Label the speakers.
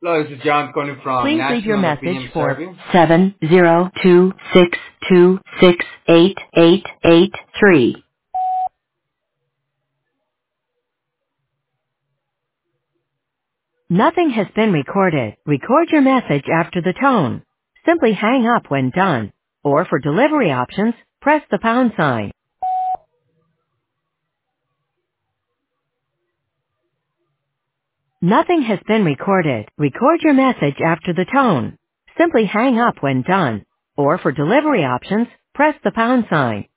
Speaker 1: Hello, this is John calling from
Speaker 2: Please leave your
Speaker 1: National
Speaker 2: message
Speaker 1: Opinion
Speaker 2: for
Speaker 1: Survey.
Speaker 2: 702-626-8883. Nothing has been recorded. Record your message after the tone. Simply hang up when done. Or for delivery options, press the pound sign. Nothing has been recorded. Record your message after the tone. Simply hang up when done. Or for delivery options, press the pound sign.